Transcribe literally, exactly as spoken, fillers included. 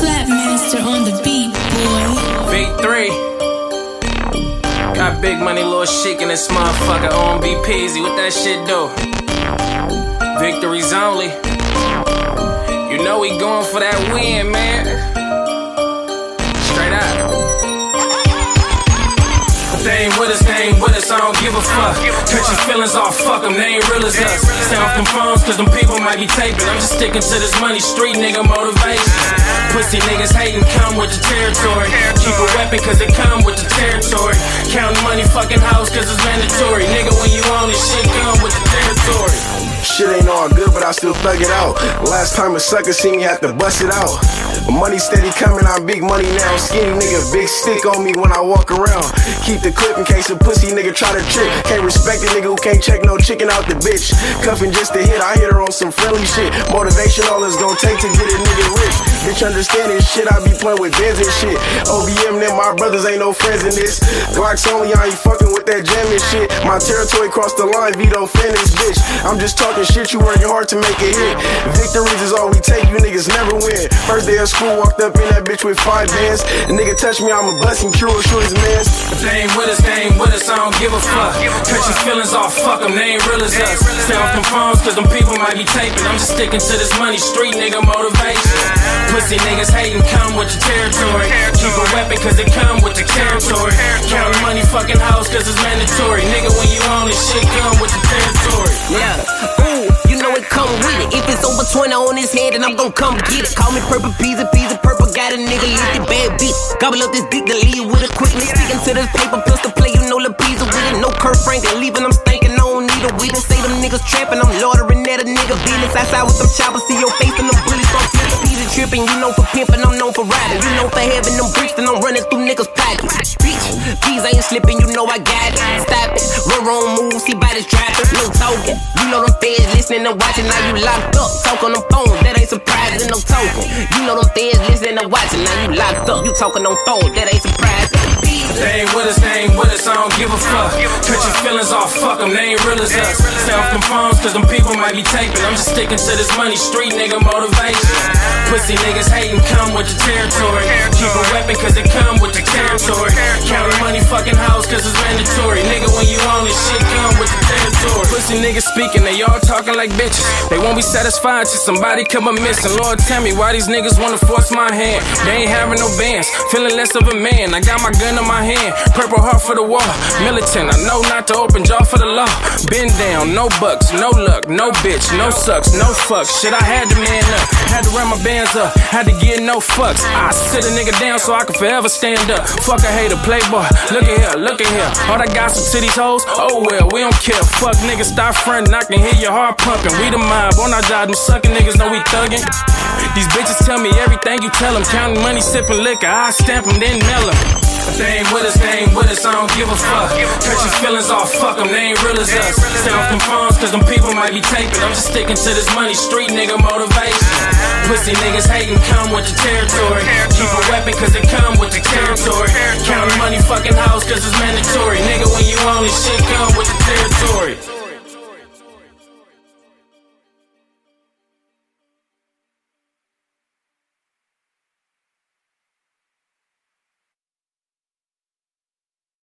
Flatmaster on the beat, boy. V three. Got big money, little chic in this motherfucker. On B Peasy, what that shit do? Victories only. You know we going for that win, man. Straight up. They ain't with us, they ain't with us, I don't give a fuck. Cut your feelings off, fuck them, they ain't real as us. Stay off them phones, cause them people might be taping. I'm just sticking to this money, street nigga motivation. Pussy niggas hating, come with the territory. Keep a weapon, cause it come with the territory. Counting money, fucking house, cause it's mandatory. Nigga, when you own this shit, come with the territory. Shit ain't all good, but I still thug it out. Last time a sucker see me, had to bust it out. Money steady coming, I'm big money now. Skinny nigga, big stick on me when I walk around. Keep the clip in case a pussy nigga try to trick. Can't respect a nigga who can't check no chicken out the bitch. Cuffing just to hit, I hit her on some friendly shit. Motivation all it's gonna take to get a nigga rich. Bitch understand this shit, I be playing with Benz and shit. O B M and my brothers ain't no friends in this. Glocks only, I ain't fucking with that jamming shit. My territory crossed the line, Vito Finish, bitch. I'm just talking shit, you working hard to make a hit. Victories is all we take, you niggas never win. First day of school, walked up in that bitch with five bands. A nigga touch me, I'm a bustin' cure, shoot his mans. If they ain't with us, they ain't with us, I don't give a fuck. Cut your feelings off, fuck them, they ain't real as us. Stay off them phones, cause them people might be taping. I'm just sticking to this money, street nigga motivation. Pussy niggas hating, come with the territory. Keep a weapon, cause it come with the territory. Counting money, fucking house, cause it's mandatory. Nigga, when you own this shit, come with the territory. Yeah, ooh, you know it come with it. If it's over twenty on his head, then I'm gon' come get it. Call me purple pizza, pizza, purple. Got a nigga lifted, bad bitch. Gobble up this dick to leave with a quickness. Sticking to this paper, pistol play, you know La Pizza with it. No Kurt Franklin leaving, I'm stinking, I don't need a witness. Say them niggas trapping, I'm loitering at a nigga business. Outside with them choppers, see your face and them bullets gon' flip. Pizza tripping, you know for pimping, I'm known for riding. You know for having them bricks, then I'm running through niggas' pockets. Bitch, these ain't slipping, you know I got it. Stop it, run wrong moves, see bodies dropping. No talking, you know them feds listening and watching. Now you locked up, talk on them phones, that ain't surprising, no talking. You know them feds listening and watching. Now you locked up, you talking on phone, that ain't surprising. They ain't with us, they ain't with us, I don't give a fuck. Cut your feelings off, fuck them, they ain't real as us. Stay off them phones, cause them people might be taping. I'm just sticking to this money, street nigga motivation. Pussy niggas hating, come with the territory. Keep a weapon, cause it come with the territory. Counting money, fucking house, cause it's mandatory. Nigga, when you own this shit, come with the territory. Pussy niggas speaking, they all talking like bitches. They won't be satisfied till somebody come up missing. Lord, tell me why these niggas wanna force my hand. They ain't having no bands, feeling less of a man. I got my gun in my hand, purple heart for the wall. Militant, I know not to open jaw for the law. Been down, no bucks, no luck, no bitch, no sucks, no fucks. Shit, I had to man up, had to run my bands up, had to get no fucks. I sit a nigga down so I can forever stand up. Fuck a hater, playboy, look at here, look at here. All that gossip to these hoes, oh well, we don't care. Fuck niggas, stop frontin', I can hear your heart pumping. We the mob, on our job, them suckin' niggas know we thuggin'. These bitches tell me everything you tell them. Counting money, sippin' liquor, I stamp them, then mail them. If they ain't with us, they ain't with us, I don't give a fuck. Cut your feelings off, fuck them, they ain't real as us. Stay off them phones, cause them people might be taping. I'm just sticking to this money, street nigga motivation. Pussy niggas hating, come with the territory. Keep a weapon, cause it come with the territory. Counting money, fucking house, cause it's mandatory. Nigga, when you own this shit, come with the